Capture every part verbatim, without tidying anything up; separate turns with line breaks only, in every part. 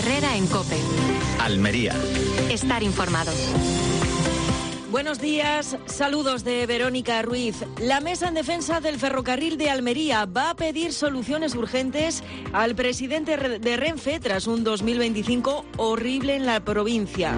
Herrera en COPE.
Almería.
Estar informado.
Buenos días, saludos de Verónica Ruiz. La Mesa en Defensa del Ferrocarril de Almería va a pedir soluciones urgentes al presidente de Renfe tras un dos mil veinticinco horrible en la provincia.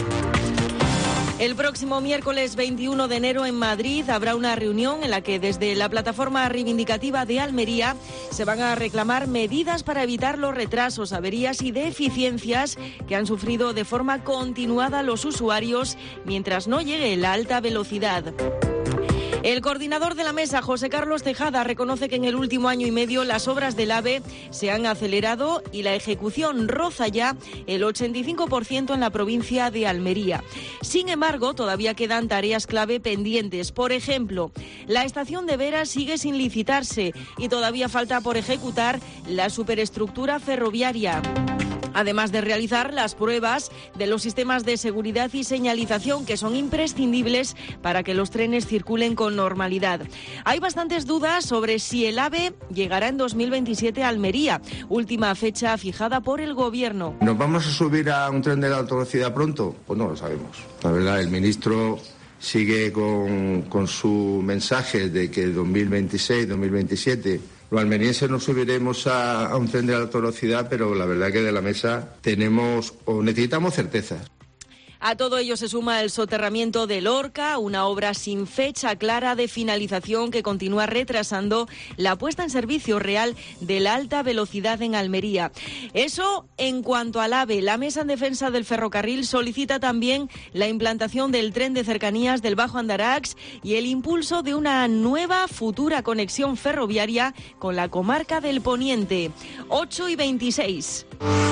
El próximo miércoles veintiuno de enero en Madrid habrá una reunión en la que desde la plataforma reivindicativa de Almería se van a reclamar medidas para evitar los retrasos, averías y deficiencias que han sufrido de forma continuada los usuarios mientras no llegue la alta velocidad. El coordinador de la mesa, José Carlos Tejada, reconoce que en el último año y medio las obras del AVE se han acelerado y la ejecución roza ya el ochenta y cinco por ciento en la provincia de Almería. Sin embargo, todavía quedan tareas clave pendientes. Por ejemplo, la estación de Vera sigue sin licitarse y todavía falta por ejecutar la superestructura ferroviaria, además de realizar las pruebas de los sistemas de seguridad y señalización que son imprescindibles para que los trenes circulen con normalidad. Hay bastantes dudas sobre si el AVE llegará en dos mil veintisiete a Almería, última fecha fijada por el Gobierno.
¿Nos vamos a subir a un tren de la alta velocidad pronto? Pues no lo sabemos. La verdad, el ministro sigue con, con su mensaje de que dos mil veintiséis, dos mil veintisiete... Los almerienses nos subiremos a, a un tren de alta velocidad, pero la verdad que de la mesa tenemos o necesitamos certezas.
A todo ello se suma el soterramiento de Lorca, una obra sin fecha clara de finalización que continúa retrasando la puesta en servicio real de la alta velocidad en Almería. Eso en cuanto al AVE. La Mesa en Defensa del Ferrocarril solicita también la implantación del tren de cercanías del Bajo Andarax y el impulso de una nueva futura conexión ferroviaria con la comarca del Poniente. ocho y veintiséis.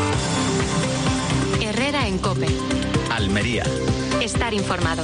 Herrera en COPE.
Almería.
Estar informado.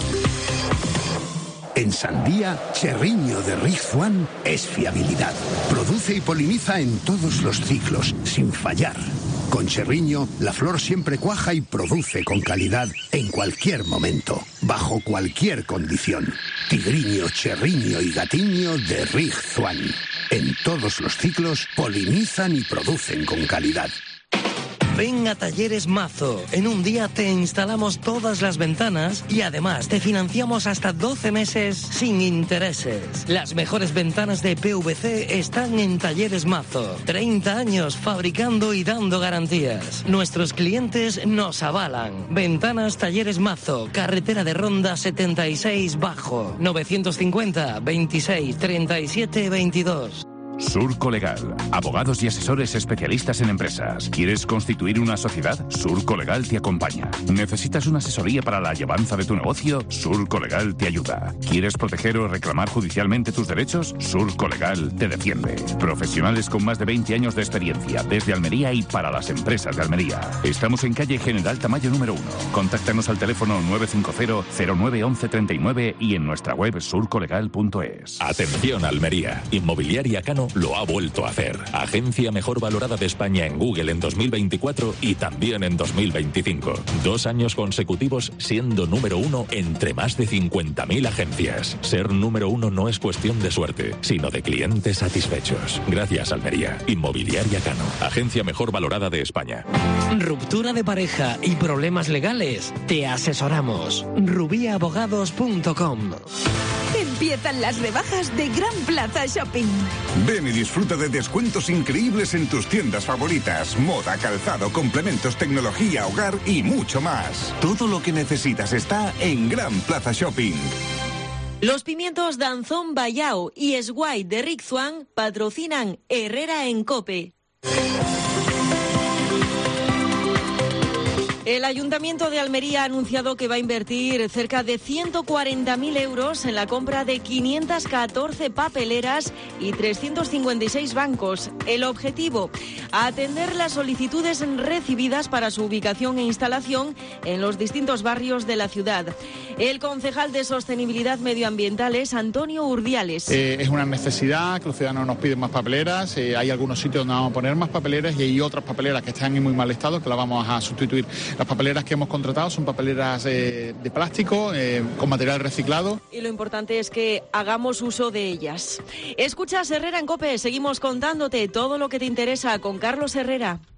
En sandía, Cherriño de Rizwan es fiabilidad. Produce y poliniza en todos los ciclos, sin fallar. Con Cherriño, la flor siempre cuaja y produce con calidad en cualquier momento, bajo cualquier condición. Tigriño, Cherriño y Gatiño de Rizwan. En todos los ciclos, polinizan y producen con calidad.
Ven a Talleres Mazo. En un día te instalamos todas las ventanas y además te financiamos hasta doce meses sin intereses. Las mejores ventanas de P V C están en Talleres Mazo. treinta años fabricando y dando garantías. Nuestros clientes nos avalan. Ventanas Talleres Mazo, carretera de Ronda setenta y seis Bajo, novecientos cincuenta, veintiséis, treinta y siete, veintidós.
Surco Legal, abogados y asesores especialistas en empresas. ¿Quieres constituir una sociedad? Surco Legal te acompaña. ¿Necesitas una asesoría para la llevanza de tu negocio? Surco Legal te ayuda. ¿Quieres proteger o reclamar judicialmente tus derechos? Surco Legal te defiende. Profesionales con más de veinte años de experiencia desde Almería y para las empresas de Almería. Estamos en calle General Tamayo número uno. Contáctanos al teléfono nueve cinco cero, cero nueve once treinta y nueve y en nuestra web surcolegal punto es.
Atención Almería. Inmobiliaria Cano lo ha vuelto a hacer. Agencia mejor valorada de España en Google en dos mil veinticuatro y también en dos mil veinticinco. Dos años consecutivos siendo número uno entre más de cincuenta mil agencias. Ser número uno no es cuestión de suerte, sino de clientes satisfechos. Gracias, Almería. Inmobiliaria Cano. Agencia mejor valorada de España.
Ruptura de pareja y problemas legales. Te asesoramos. rubí abogados punto com.
Empiezan las rebajas de Gran Plaza Shopping.
Ven y disfruta de descuentos increíbles en tus tiendas favoritas. Moda, calzado, complementos, tecnología, hogar y mucho más. Todo lo que necesitas está en Gran Plaza Shopping.
Los pimientos Danzón Bayao y Esguay de Rizwan patrocinan Herrera en COPE. El Ayuntamiento de Almería ha anunciado que va a invertir cerca de ciento cuarenta mil euros en la compra de quinientas catorce papeleras y trescientos cincuenta y seis bancos. El objetivo, atender las solicitudes recibidas para su ubicación e instalación en los distintos barrios de la ciudad. El concejal de Sostenibilidad Medioambiental es Antonio Urdiales.
Eh, es una necesidad que los ciudadanos nos piden más papeleras. Eh, hay algunos sitios donde vamos a poner más papeleras y hay otras papeleras que están en muy mal estado que las vamos a sustituir. Las papeleras que hemos contratado son papeleras eh, de plástico, eh, con material reciclado.
Y lo importante es que hagamos uso de ellas. Escuchas Herrera en COPE, seguimos contándote todo lo que te interesa con Carlos Herrera.